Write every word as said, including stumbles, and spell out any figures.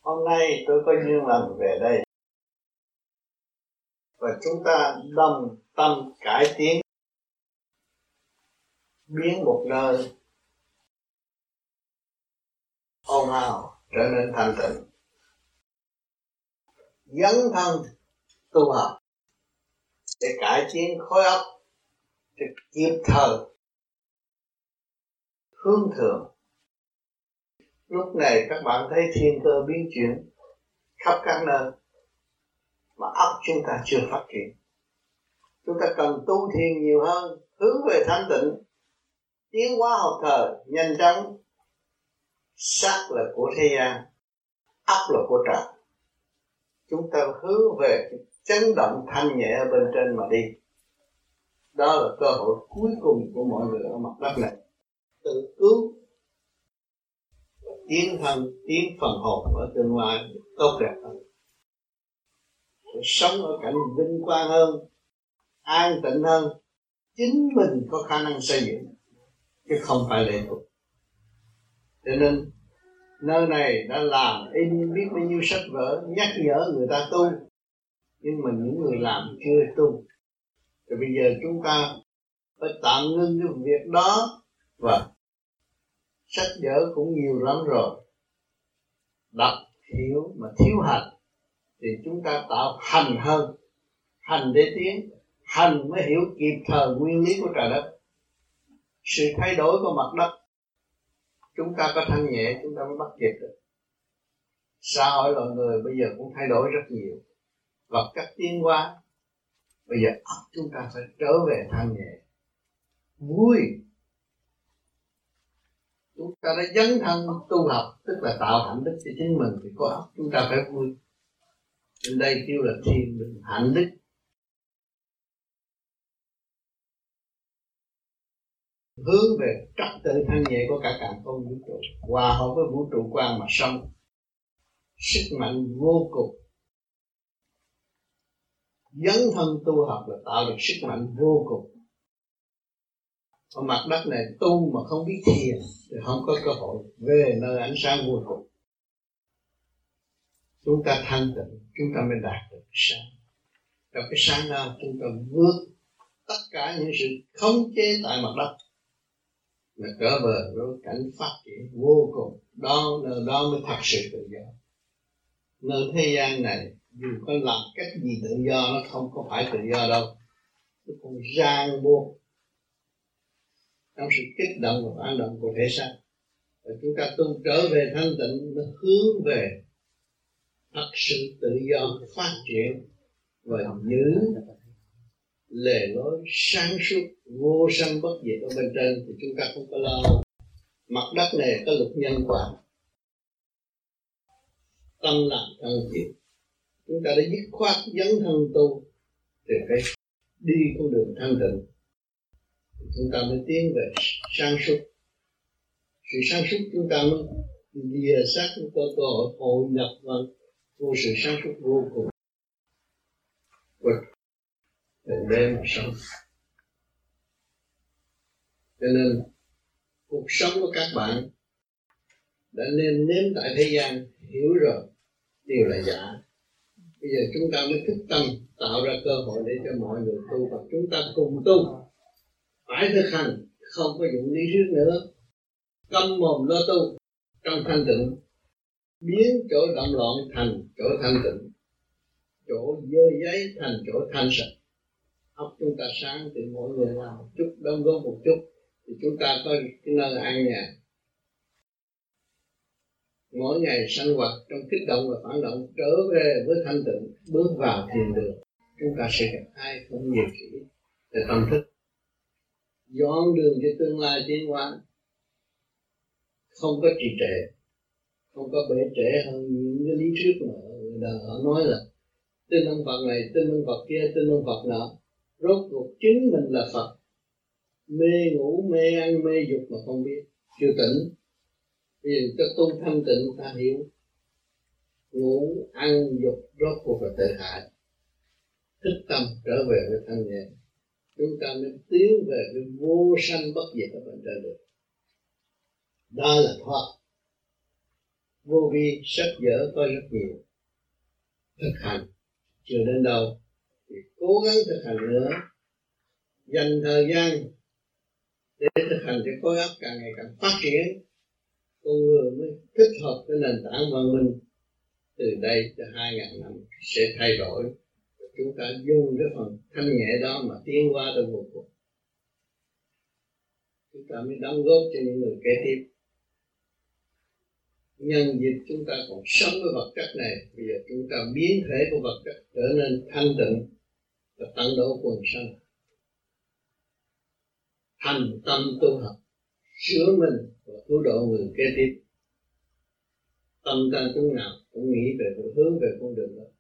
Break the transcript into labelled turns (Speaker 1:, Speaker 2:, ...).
Speaker 1: Hôm nay tôi có duyên lành về đây và chúng ta đồng tâm cải tiến, biến một nơi ồn ào trở nên thanh tịnh, dấn thân tu học để cải tiến khối óc để kịp thời hướng thượng. Lúc này các bạn thấy thiên cơ biến chuyển khắp các nơi mà óc chúng ta chưa phát triển. Chúng ta cần tu thiền nhiều hơn, hướng về thanh tịnh, tiến hóa học thời nhanh chóng. Sắc là của thế gian, óc là của trời. Chúng ta hướng về cái chấn động thanh nhẹ ở bên trên mà đi. Đó là cơ hội cuối cùng của mọi người ở mặt đất này. Tự cứu, tiến thân, tiến phần hồn ở tương lai tốt đẹp hơn. Để sống ở cảnh vinh quang hơn, an tịnh hơn, chính mình có khả năng xây dựng, chứ không phải lệ thuộc. Cho nên nơi này đã làm in biết bao nhiêu sách vở nhắc nhở người ta tu, nhưng mà những người làm chưa tu. Rồi bây giờ chúng ta phải tạm ngưng cái việc đó, và sách vở cũng nhiều lắm rồi, đọc hiểu mà thiếu hành thì chúng ta tạo hành hơn. Hành để tiến, hành mới hiểu kịp thời nguyên lý của trời đất, sự thay đổi của mặt đất. Chúng ta có thanh nhẹ chúng ta mới bắt kịp được. Xã hội loài người bây giờ cũng thay đổi rất nhiều, vật chất tiến hóa. Bây giờ óc chúng ta phải trở về thanh nhẹ, vui. Chúng ta đã dấn thân tu học, tức là tạo hạnh đức cho chính mình, thì có óc chúng ta phải vui. Trên đây kêu là thiền định hạnh đức. Hướng về trật tự thanh nhẹ của cả càn khôn vũ trụ, hòa hợp với vũ trụ quang mà sống. Sức mạnh vô cùng. Dấn thân tu học là tạo được sức mạnh vô cùng. Ở mặt đất này tu mà không biết thiền thì không có cơ hội về nơi ánh sáng vô cùng. Chúng ta thanh tịnh, chúng ta mới đạt được sáng. Trong cái sáng nào chúng ta vượt tất cả những sự khống chế tại mặt đất, là trở về với cảnh phát triển vô cùng. Đó, nơi đó mới thật sự tự do. Nơi thế gian này dù có làm cách gì tự do, nó không có phải tự do đâu. Nó còn ràng buộc trong sự kích động và phản động của thể xác. Và chúng ta tu trở về thanh tịnh, nó hướng về thật sự tự do phát triển và giữ lề lối sáng suốt vô sanh bất diệt ở bên trên, thì chúng ta không có lo. Mặt đất này có luật nhân quả, tâm làm thân chịu. Chúng ta đã dứt khoát dấn thân tu thì phải đi con đường thanh tịnh, chúng ta mới tiến về sáng suốt. Sự sáng suốt chúng ta mới lìa xác, có cơ hội hội nhập vào vô sự sáng suốt vô cùng của từng đêm mà sống. Cho nên cuộc sống của các bạn đã nên nếm tại thế gian, hiểu rồi đều là giả. Bây giờ chúng ta mới thức tâm tạo ra cơ hội để cho mọi người tu, và chúng ta cùng tu, phải thực hành, không có dụng lý thuyết nữa. Câm mồm lo tu trong thanh tịnh, biến chỗ động loạn thành chỗ thanh tịnh, chỗ dơ giấy thành chỗ thanh sạch. Óc chúng ta sáng thì mỗi người làm một chút, đóng góp một chút, thì chúng ta có cái nơi an nhàn. Mỗi ngày sinh hoạt trong kích động và phản động, trở về với thanh tịnh, bước vào thiền đường, chúng ta sẽ gặp ai không nhiều chỉ để tâm thức, dọn đường cho tương lai tiến hóa, không có trì trệ, không có bể trễ hơn những cái lý thuyết mà người đời họ nói là tin ông Phật này, tin ông Phật kia, tin ông Phật nọ. Rốt cuộc chính mình là Phật, mê ngủ, mê ăn, mê dục mà không biết, chưa tỉnh. Bây giờ cho tu thanh tịnh ta hiểu ngủ, ăn, dục rốt cuộc là tự hại. Thức tâm trở về với thanh nhẹ, chúng ta mới tiến về cái vô sanh bất diệt ở bên trên được. Đó là thoát. vô vi sách vở có rất nhiều, thực hành chưa đến đâu thì cố gắng thực hành nữa, dành thời gian để thực hành cho khối óc càng ngày càng phát triển, con người mới thích hợp với nền tảng văn minh. Từ đây cho hai ngàn năm sẽ thay đổi, chúng ta dùng cái phần thanh nhẹ đó mà tiến qua tới vô cùng, chúng ta mới đóng góp cho những người kế tiếp. Nhân dịp chúng ta còn sống với vật chất này, bây giờ chúng ta biến thể của vật chất trở nên thanh tịnh và tận độ quần sanh, thành tâm tu học, sửa mình và cứu độ người kế tiếp. Tâm ta chúng nào cũng nghĩ về hướng về con đường đó.